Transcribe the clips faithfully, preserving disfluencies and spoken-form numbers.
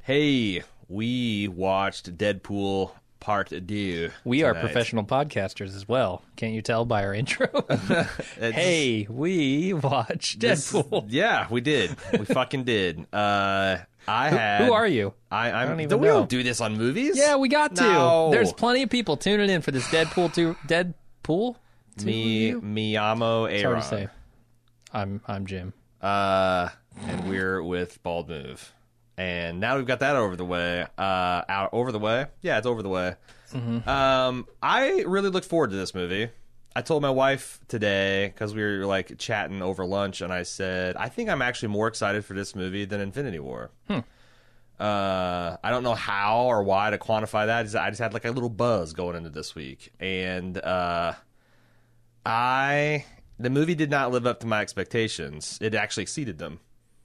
Hey, we watched Deadpool Part Two. We tonight. are professional podcasters as well. Can't you tell by our intro? Hey, we watched Deadpool. This, yeah, we did. We fucking did. Uh, I who, had. who are you? I, I'm, I don't even don't, we know. don't do this on movies. Yeah, we got to. No. There's plenty of people tuning in for this Deadpool two. Deadpool? Me, Miyamo It's Aaron. hard to say. I'm I'm Jim. Uh, and we're with Bald Move. And now we've got that over the way. Uh, out over the way. Yeah, it's over the way. Mm-hmm. Um, I really look forward to this movie. I told my wife today because we were like chatting over lunch, and I said I think I'm actually more excited for this movie than Infinity War. Hmm. Uh, I don't know how or why to quantify that. I just had like a little buzz going into this week, and uh, I the movie did not live up to my expectations. It actually exceeded them.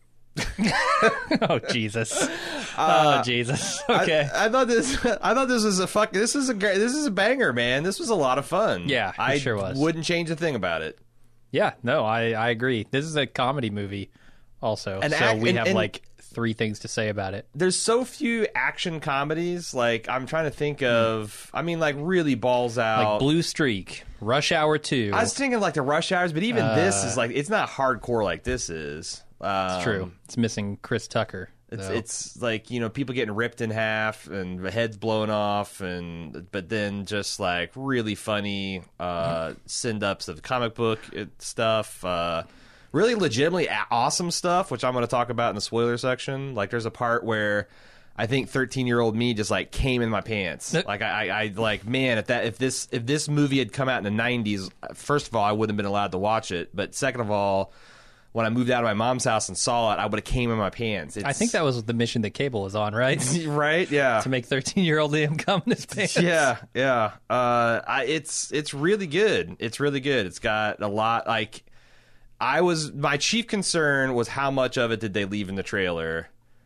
Oh Jesus! Oh Jesus! Okay. I, I thought this. I thought this was a fuck. This is a great. This is a banger, man. This was a lot of fun. Yeah, it I sure was. Wouldn't change a thing about it. Yeah. No, I I agree. This is a comedy movie, also. And so act- we and- have and- like three things to say about it. There's so few action comedies. Like I'm trying to think of. I mean, like really balls out. Like Blue Streak, Rush Hour Two. I was thinking like the Rush Hours, but even this Uh, is like it's not hardcore like this is. Um, It's true. It's missing Chris Tucker. It's though. it's like, you know, people getting ripped in half and the heads blown off, and but then just like really funny uh, send ups of comic book stuff, uh, really legitimately a- awesome stuff, which I'm going to talk about in the spoiler section. Like, there's a part where I think thirteen year old me just like came in my pants. Like I, I, I like man, if that if this if this movie had come out in the nineties, first of all, I wouldn't have been allowed to watch it, but second of all, when I moved out of my mom's house and saw it, I would have came in my pants. It's, I think that was the mission that Cable was on, right? right, yeah, To make thirteen-year-old Liam come in his pants. yeah, yeah. Uh, I, it's it's really good. It's really good. It's got a lot. Like, I was my chief concern was how much of it did they leave in the trailer,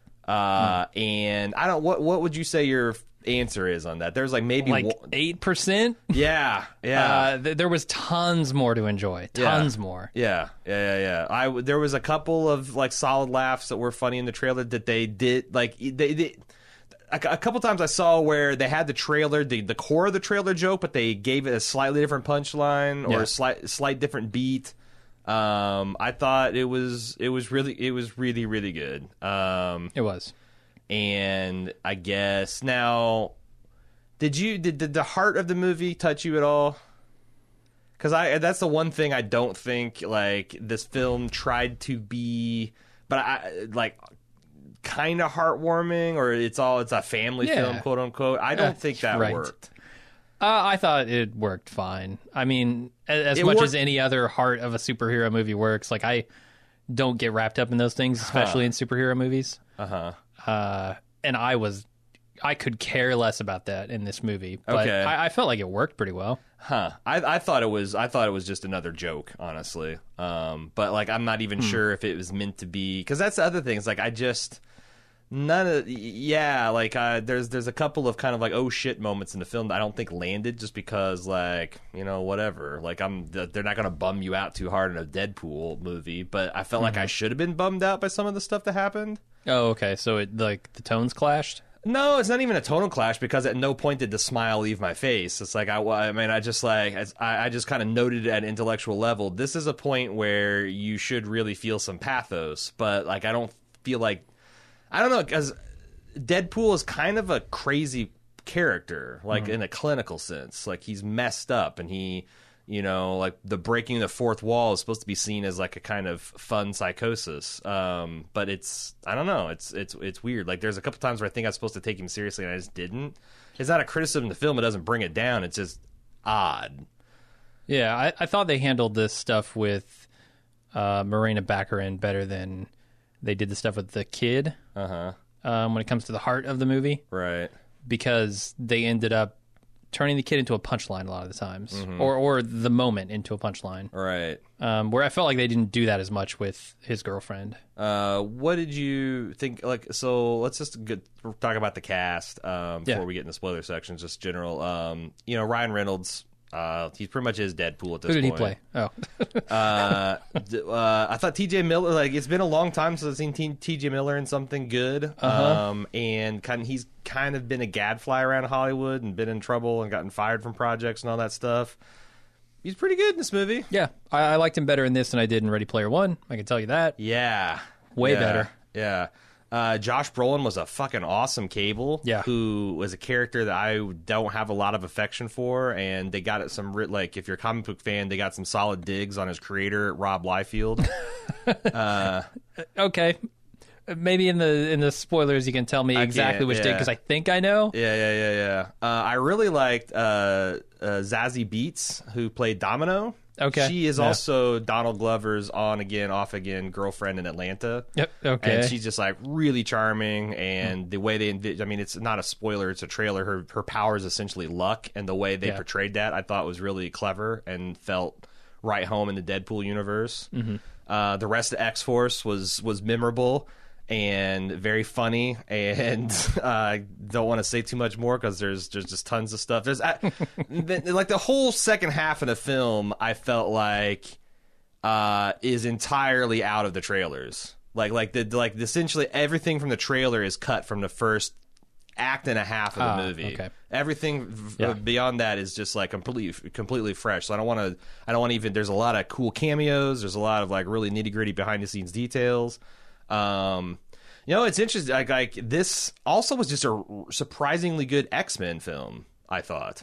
uh, hmm. and I don't. What what would you say your answer is on that? There's like maybe like one, eight percent. Yeah, yeah. Uh, th- there was tons more to enjoy. Tons yeah. more. Yeah, yeah, yeah, yeah. I w- there was a couple of like solid laughs that were funny in the trailer that they did. Like they, they a, a couple times I saw where they had the trailer, the the core of the trailer joke, but they gave it a slightly different punchline or Yeah. a slight slight different beat. Um, I thought it was it was really it was really really good. Um, It was. and I guess now, did you did, did the heart of the movie touch you at all? Because I that's the one thing I don't think like this film tried to be, but I like kind of heartwarming, or it's all it's a family Yeah. film, quote unquote. I don't Uh, think that right. worked. Uh, I thought it worked fine. I mean, a- as It much worked- as any other heart of a superhero movie works, like I don't get wrapped up in those things, especially in superhero movies. Uh-huh. Uh And I was, I could care less about that in this movie. But Okay. I, I felt like it worked pretty well. Huh. I I thought it was I thought it was just another joke, honestly. Um, but like I'm not even sure if it was meant to be, because that's the other thing. It's like I just none of yeah like uh, there's there's a couple of kind of like oh shit moments in the film that I don't think landed, just because like you know whatever, like I'm they're not gonna bum you out too hard in a Deadpool movie, but I felt like I should have been bummed out by some of the stuff that happened. Oh, okay. So it like the tones clashed. No, it's not even a tonal clash, because at no point did the smile leave my face. It's like I, I mean, I just like I, I just kind of noted it at an intellectual level. This is a point where you should really feel some pathos, but like I don't feel like I don't know, because Deadpool is kind of a crazy character, like mm-hmm. in a clinical sense. Like he's messed up, and he, you know, like the breaking the fourth wall is supposed to be seen as like a kind of fun psychosis. Um, but it's, I don't know, it's it's it's weird. Like there's a couple times where I think I was supposed to take him seriously and I just didn't. It's not a criticism of the film; it doesn't bring it down. It's just odd. Yeah, I, I thought they handled this stuff with uh, Morena Baccarin better than they did the stuff with the kid. Uh huh. Um, when it comes to the heart of the movie, Right. because they ended up turning the kid into a punchline a lot of the times, mm-hmm. or or the moment into a punchline. Right. Um, where I felt like they didn't do that as much with his girlfriend. Uh, what did you think? Like, so let's just get, talk about the cast um, before Yeah. we get in the spoiler section. Just general. Um, you know, Ryan Reynolds. Uh, he's pretty much his Deadpool at this Who did point. he play? Oh, uh, d- uh, I thought T J Miller, like, it's been a long time since I've seen T- TJ Miller in something good. Uh-huh. Um, and kind of, he's kind of been a gadfly around Hollywood and been in trouble and gotten fired from projects and all that stuff. He's pretty good in this movie. yeah, I, I liked him better in this than I did in Ready Player One. I can tell you that. Yeah. Way Yeah. better. Yeah. Uh, Josh Brolin was a fucking awesome Cable. Yeah. Who was a character that I don't have a lot of affection for, and they got it some ri- like if you're a comic book fan, they got some solid digs on his creator, Rob Liefeld. uh, Okay, maybe in the in the spoilers you can tell me I exactly can't, which date yeah. because I think I know. yeah, yeah, yeah, yeah. Uh, I really liked uh, uh, Zazie Beetz, who played Domino. Okay. She is Yeah. also Donald Glover's on again, off again girlfriend in Atlanta. Yep. Okay. And she's just like really charming, and the way they, envi- I mean, it's not a spoiler; it's a trailer. Her her power is essentially luck, and the way they Yeah. portrayed that, I thought was really clever and felt right home in the Deadpool universe. Mm-hmm. Uh, the rest of X Force was was memorable and very funny, and uh, I don't want to say too much more because there's there's just tons of stuff. There's I, the, like the whole second half of the film, I felt like uh, is entirely out of the trailers. Like like the like essentially everything from the trailer is cut from the first act and a half of the Ah, movie. okay. Everything v- Yeah. beyond that is just like completely completely fresh. So I don't want to I don't want to even. There's a lot of cool cameos. There's a lot of like really nitty gritty behind the scenes details. Um, you know, it's interesting. Like, like this also was just a surprisingly good X-Men film, I thought.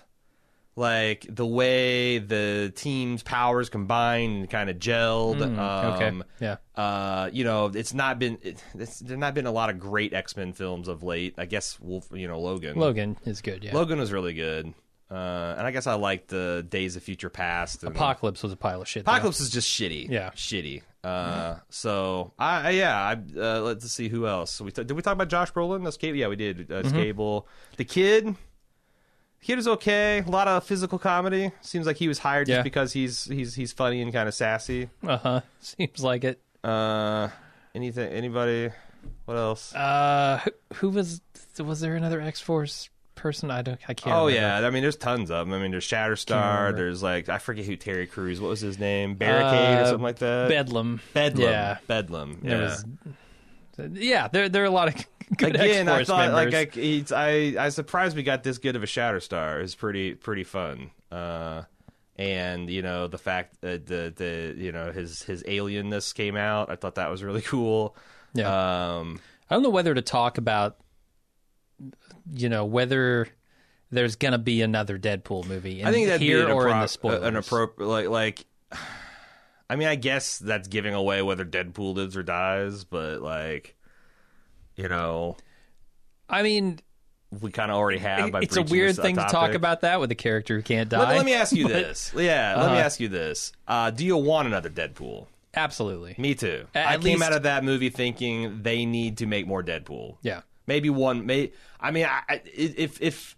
Like the way the team's powers combined and kind of gelled. Mm, um, okay. Yeah. Uh, you know, it's not been it, it's, there's not been a lot of great X-Men films of late. I guess Wolf, you know, Logan. Logan is good. Yeah. Logan was really good. Uh, and I guess I liked the Days of Future Past. And Apocalypse was a pile of shit. though. Apocalypse is just shitty. Yeah. shitty. Uh, so I, I yeah. I, uh, let's see who else. So we t- did we talk about Josh Brolin? That's Cable. Yeah, we did. Uh, Mm-hmm. Cable. The kid. The kid was okay. A lot of physical comedy. Seems like he was hired just Yeah. because he's he's he's funny and kind of sassy. Uh huh. Seems like it. Uh, anything? Anybody? What else? Uh, who, who was was there another X Force person? I don't. I can't. Oh remember. yeah, I mean, there's tons of them. I mean, there's Shatterstar. remember. There's like I forget who Terry Crews. What was his name? Barricade or Uh, something like that. Bedlam. Bedlam. Yeah. Bedlam. There Yeah. was. Yeah, there there are a lot of good Again, I X-Force thought members. like I, it's, I I surprised we got this good of a Shatterstar. It's pretty pretty fun. Uh, and you know the fact that the the you know his his alienness came out. I thought that was really cool. Yeah. Um, I don't know whether to talk about, you know, whether there's gonna be another Deadpool movie. In I think that'd here be an, or in appro- the spoilers. an appropriate like like. I mean, I guess that's giving away whether Deadpool lives or dies, but like, you know, I mean, we kind of already have. By it's a breaching weird this thing to talk topic. about that with a character who can't die. Let, let me ask you but- this. Yeah, let me Uh-huh. ask you this. Uh, do you want another Deadpool? Absolutely. Me too. At I came least- out of that movie thinking they need to make more Deadpool. Yeah. Maybe one. May I mean, I, I, if if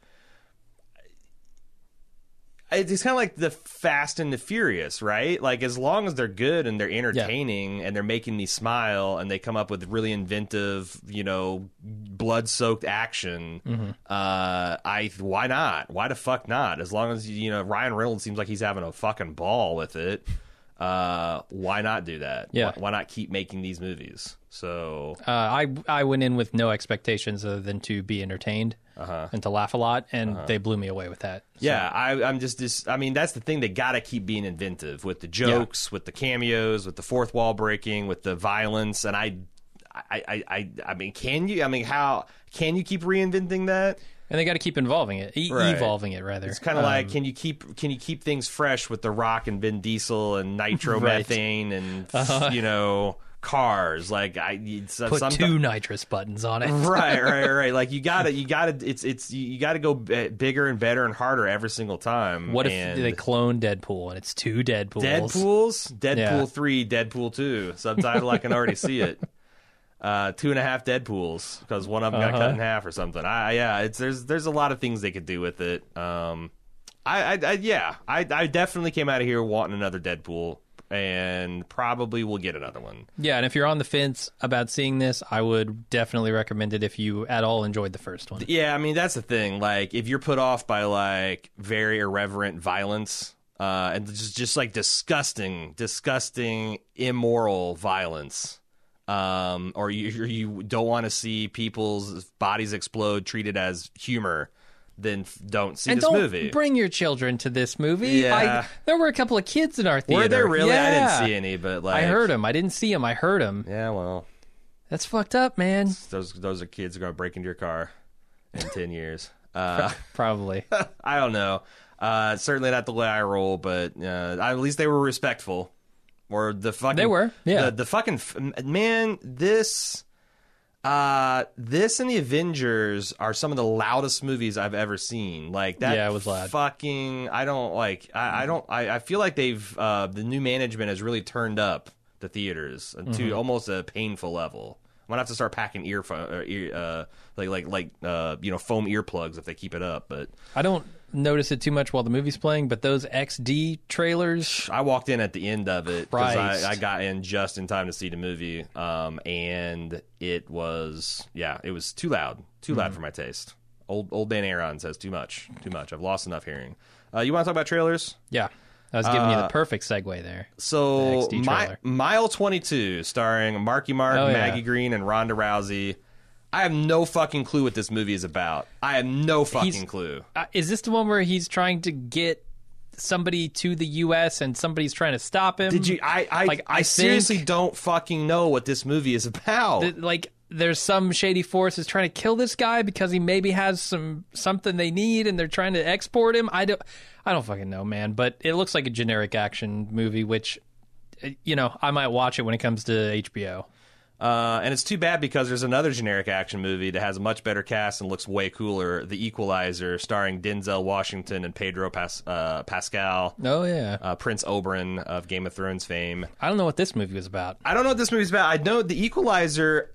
it's kind of like the Fast and the Furious, right? Like as long as they're good and they're entertaining and they're making me smile and they come up with really inventive, you know, blood-soaked action, Mm-hmm. uh, I why not? Why the fuck not? As long as you know Ryan Reynolds seems like he's having a fucking ball with it. Uh, why not do that? Yeah. Why, why not keep making these movies? So Uh, I I went in with no expectations other than to be entertained Uh-huh. and to laugh a lot, and they blew me away with that. So, yeah, I, I'm just this. I mean, that's the thing. They got to keep being inventive with the jokes, with the cameos, with the fourth wall breaking, with the violence. And I, I, I, I, I mean, can you? I mean, how can you keep reinventing that? and they got to keep involving it, e- Right. evolving it rather. It's kind of Um, like can you keep can you keep things fresh with The Rock and Vin Diesel and nitromethane and Uh-huh. you know cars? Like I it's, put some, two nitrous buttons on it. right, right, right. Like you gotta, you gotta. It's, it's, you gotta go b- bigger and better and harder every single time. What if and they clone Deadpool and it's two Deadpools? Deadpools, Deadpool Yeah. three, Deadpool two. Subtitle, I can already see it. Uh, two and a half Deadpools because one of them got Uh-huh. cut in half or something. I, yeah, it's there's there's a lot of things they could do with it. Um, I, I, I yeah, I, I definitely came out of here wanting another Deadpool, and probably will get another one. Yeah, and if you're on the fence about seeing this, I would definitely recommend it if you at all enjoyed the first one. Yeah, I mean, that's the thing. Like, if you're put off by, like, very irreverent violence, uh, and just, just, like, disgusting, disgusting, immoral violence, um, or you, you don't want to see people's bodies explode treated as humor, then f- don't see and this don't movie. bring your children to this movie. Yeah. I, there were a couple of kids in our theater. Were there really? Yeah. I didn't see any, but, like... I heard them. I didn't see them. I heard them. Yeah, well... That's fucked up, man. Those those are kids who are going to break into your car in ten years. Uh, Probably. I don't know. Uh, certainly not the way I roll, but uh, at least they were respectful. Or the fucking They were, yeah. The, the fucking man. This, uh, this and the Avengers are some of the loudest movies I've ever seen. Like that. Yeah, it was loud. Fucking. I don't like. I, I don't. I, I feel like they've uh, the new management has really turned up the theaters to Mm-hmm. almost a painful level. I'm gonna have to start packing earphone, or ear, uh, like like like uh, you know, foam earplugs if they keep it up. But I don't notice it too much while the movie's playing, but those X D trailers. I walked in at the end of it because Christ. I, I got in just in time to see the movie, um, and it was yeah, it was too loud, too Mm-hmm. loud for my taste. Old old Dan Aaron says too much, too much. I've lost enough hearing. Uh, you want to talk about trailers? Yeah. I was giving you Uh, the perfect segue there. The So, X D my, trailer. Mile twenty-two, starring Marky Mark, Oh, yeah. Maggie Green, and Ronda Rousey. I have no fucking clue what this movie is about. I have no fucking He's- clue. Uh, is this the one where he's trying to get somebody to the U S and somebody's trying to stop him? Did you? I I, Like, I, I seriously think- don't fucking know what this movie is about. Th- like there's some shady force is trying to kill this guy because he maybe has some something they need and they're trying to export him. I don't I don't fucking know, man, but it looks like a generic action movie, which uh, you know, I might watch it when it comes to H B O. Uh, and it's too bad because there's another generic action movie that has a much better cast and looks way cooler, The Equalizer, starring Denzel Washington and Pedro Pas- uh, Pascal, Oh yeah. uh, Prince Oberyn of Game of Thrones fame. I don't know what this movie was about. I don't know what this movie's about. I know The Equalizer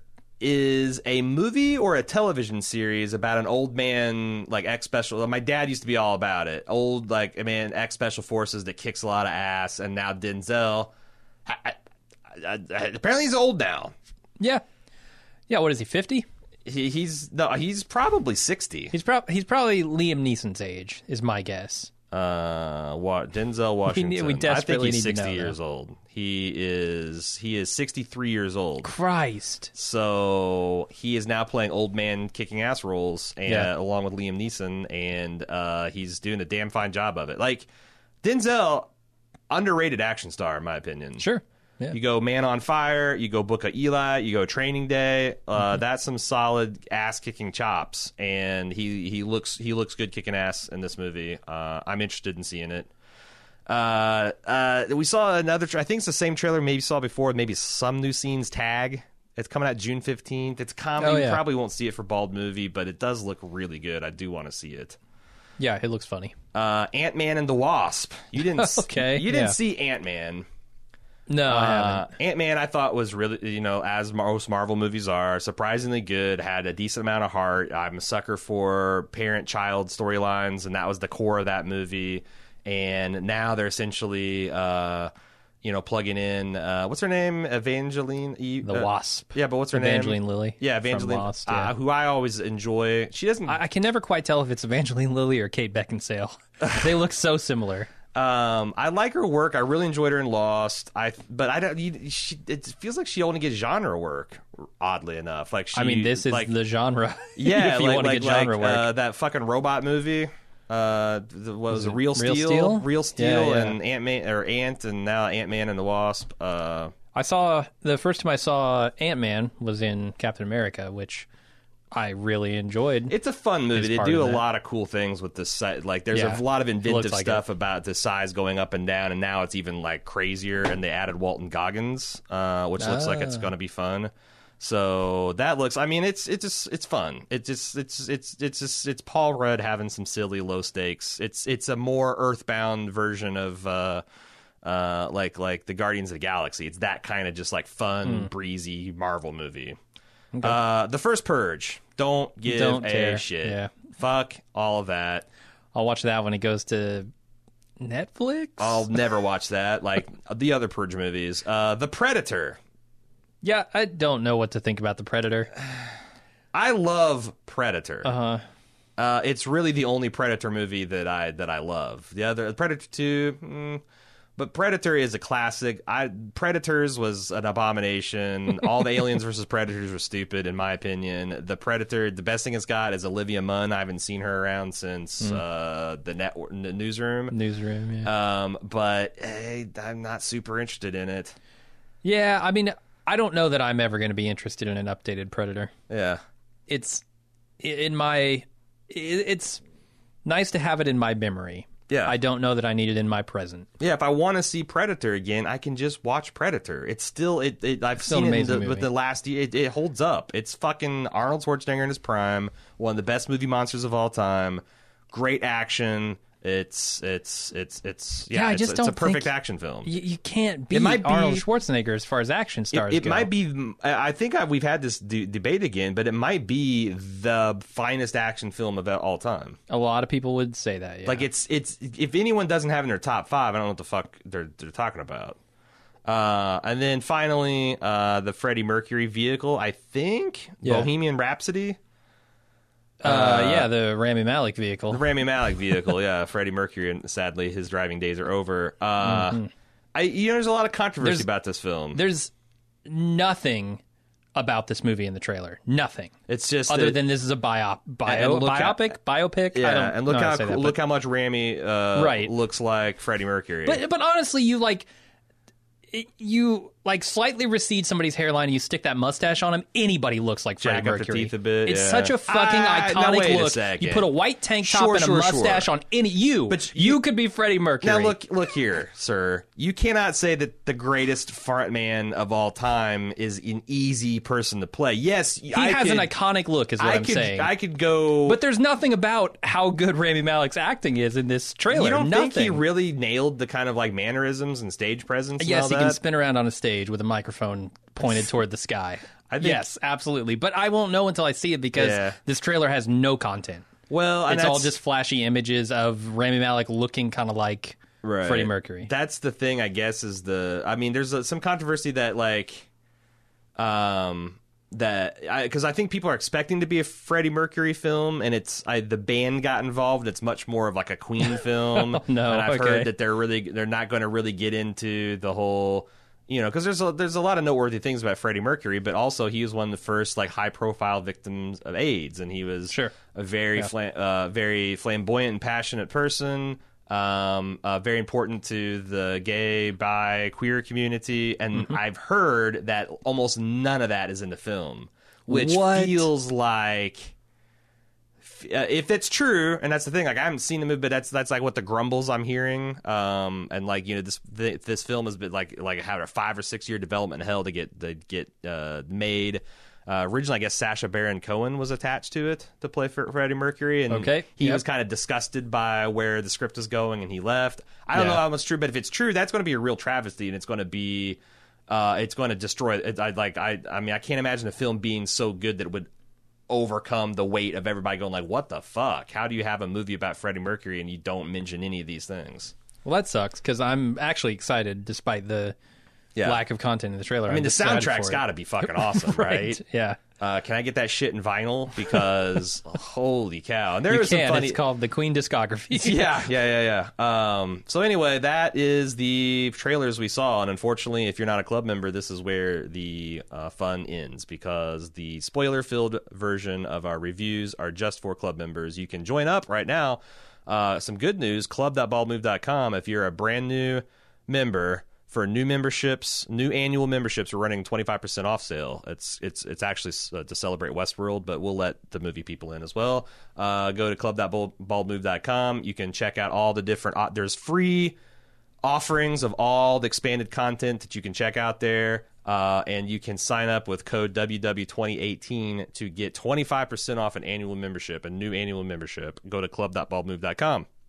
is a movie or a television series about an old man, like ex special. My dad used to be all about it. Old, like, I mean, ex special forces that kicks a lot of ass, and now Denzel. I, I, I, I, apparently, he's old now. Yeah. Yeah, what is he, fifty? He, he's no, he's probably sixty. He's prob- he's probably Liam Neeson's age, is my guess. Uh, what Denzel Washington? we I think desperately he's need to sixty know, years though. old. He is he is sixty three years old. Christ. So he is now playing old man kicking ass roles, and Yeah. along with Liam Neeson, and uh, he's doing a damn fine job of it. Like Denzel, underrated action star in my opinion. Sure. Yeah. You go Man on Fire, you go Book of Eli, you go Training Day. Uh, Mm-hmm. That's some solid ass kicking chops, and he, he looks he looks good kicking ass in this movie. Uh, I'm interested in seeing it. Uh, uh, we saw another. Tra- I think it's the same trailer maybe saw before. Maybe some new scenes. Tag. It's coming out June fifteenth. It's comedy. Oh, yeah. You probably won't see it for Bald Movie, but it does look really good. I do want to see it. Yeah, it looks funny. Uh, Ant Man and the Wasp. You didn't. s- Okay, You didn't yeah. see Ant Man. No, I haven't. Uh, Ant Man, I thought was really, you know, as most Marvel movies are, surprisingly good. Had a decent amount of heart. I'm a sucker for parent-child storylines, and that was the core of that movie. And now they're essentially, uh, you know, plugging in. Uh, what's her name? Evangeline. E- The uh, Wasp. Yeah, but what's her Evangeline name? Lilly. Yeah, from Evangeline. Lost, uh, yeah. who I always enjoy. She doesn't. I, I can never quite tell if it's Evangeline Lilly or Kate Beckinsale. They look so similar. Um, I like her work. I really enjoyed her in Lost. I, but I don't. You, she, it feels like she only gets genre work. Oddly enough, like she. I mean, this is like, the genre. yeah, if you like, want to like, get genre like, work. Uh, that fucking robot movie. Uh, the, what was, Was it? it Real Real Steel? Steel? Real Steel, Yeah, yeah. and Ant Man or Ant, and now Ant Man and the Wasp. Uh, I saw the first time I saw Ant Man was in Captain America, which I really enjoyed. it's a fun movie. Is They part do of a that. lot of cool things with the size. Like, there's Yeah, a lot of inventive looks like stuff about the size going up and down, and now it's even like crazier. And they added Walton Goggins, uh, which looks like it's Ah. going to be fun. So that looks. I mean, it's it's just it's fun. It just it's it's it's just it's Paul Rudd having some silly low stakes. It's it's a more earthbound version of. Uh, uh, like like the Guardians of the Galaxy. It's that kind of just like fun, breezy Marvel movie. Uh, the first Purge. Don't give Don't a care. shit. Yeah. Fuck all of that. I'll watch that when it goes to Netflix? I'll never watch that. Like the other Purge movies. Uh, The Predator. Yeah, I don't know what to think about The Predator. I love Predator. Uh-huh. Uh, it's really the only Predator movie that I that I love. The other Predator two, mm, but Predator is a classic. I Predators was an abomination. All the Aliens versus Predators were stupid, in my opinion. The Predator, the best thing it's got is Olivia Munn. I haven't seen her around since mm. uh, the network, the Newsroom. Newsroom, yeah. Um, but hey, I'm not super interested in it. Yeah, I mean, I don't know that I'm ever going to be interested in an updated Predator. Yeah, it's in my. It's nice to have it in my memory. Yeah. I don't know that I need it in my present. Yeah, if I want to see Predator again, I can just watch Predator. It's still, it. it I've still seen an it in the, amazing with movie. the last year. It, it holds up. It's fucking Arnold Schwarzenegger in his prime. One of the best movie monsters of all time. Great action. It's it's it's it's yeah. Yeah, I it's, just it's don't a perfect think action film. You, you can't beat It might be- Arnold Schwarzenegger as far as action stars It, it go. might be. I think I, we've had this de- debate again, but it might be the finest action film of all time. A lot of people would say that. Yeah. Like it's it's if anyone doesn't have it in their top five, I don't know what the fuck they're they're talking about. Uh, and then finally, uh, the Freddie Mercury vehicle. I think Yeah. Bohemian Rhapsody. uh, yeah, the Rami Malek vehicle. The Rami Malek vehicle, yeah. Freddie Mercury, and sadly, his driving days are over. Uh, Mm-hmm. I, you know, there's a lot of controversy There's- about this film. There's nothing about this movie in the trailer. Nothing. It's just Other that- than this is a bio, bio And look how- biopic, biopic. I yeah, don't and look know how how to say cool, that, look but, how much Rami uh, Right. looks like Freddie Mercury. but but honestly, you like it- you like slightly recede somebody's hairline and you stick that mustache on him. Anybody looks like Freddie Jack up the Mercury. teeth a bit, It's yeah. such a fucking Ah, now iconic wait a look. second. You put a white tank top Sure, and a sure, mustache sure. on any you. But you, could be Freddie Mercury. Now look, look here, sir. You cannot say that the greatest front man of all time is an easy person to play. Yes, he I has could, an iconic look, is what I I'm could, saying. I could go, But there's nothing about how good Rami Malek's acting is in this trailer. you don't nothing. think he really nailed the kind of like mannerisms and stage presence? Yes, and he all can that? spin around on a stage with a microphone pointed toward the sky. I think- yes, absolutely. But I won't know until I see it because Yeah. this trailer has no content. Well, and It's all that's- just flashy images of Rami Malek looking kind of like Right. Freddie Mercury. That's the thing, I guess, is the. I mean, there's a, some controversy that like, um, that because I, I think people are expecting to be a Freddie Mercury film, and it's I, the band got involved. It's much more of like a Queen film. Oh, no, and I've okay. heard that they're really they're not going to really get into the whole. You know, because there's a, there's a lot of noteworthy things about Freddie Mercury, but also he was one of the first like high profile victims of AIDS, and he was Sure. a very Yeah. flam- uh, very flamboyant and passionate person. Um, uh, very important to the gay, bi, queer community, and Mm-hmm. I've heard that almost none of that is in the film, which What? feels like. Uh, if that's true, and that's the thing, like I haven't seen the movie, but that's that's like what the grumbles I'm hearing, um, and like you know this th- this film has been like like had a five or six year development hell to get to get uh, made. Uh, originally, I guess Sacha Baron Cohen was attached to it to play for Freddie Mercury, and Okay, he yep. was kind of disgusted by where the script was going, and he left. I don't Yeah. know how much true, but if it's true, that's going to be a real travesty, and it's going to be, uh, it's going to destroy. It, I like I I mean I can't imagine a film being so good that it would overcome the weight of everybody going like, what the fuck? How do you have a movie about Freddie Mercury and you don't mention any of these things? Well, that sucks because I'm actually excited despite the Yeah. lack of content in the trailer. I mean, the soundtrack's got got to be fucking awesome, right? Yeah. Uh, can I get that shit in vinyl? Because holy cow! And there You was some can. funny. It's called the Queen discography. yeah, yeah, yeah, yeah. Um, so anyway, that is the trailers we saw, and unfortunately, if you're not a club member, this is where the uh, fun ends because the spoiler-filled version of our reviews are just for club members. You can join up right now. Uh, some good news: club dot bald move dot com. If you're a brand new member. For new memberships, new annual memberships, we're running twenty-five percent off sale. It's it's it's actually uh, to celebrate Westworld, but we'll let the movie people in as well. Uh, go to club dot bald move dot com. You can check out all the different. Uh, there's free offerings of all the expanded content that you can check out there, uh, and you can sign up with code W W twenty eighteen to get twenty-five percent off an annual membership, a new annual membership. Go to club dot bald move dot com.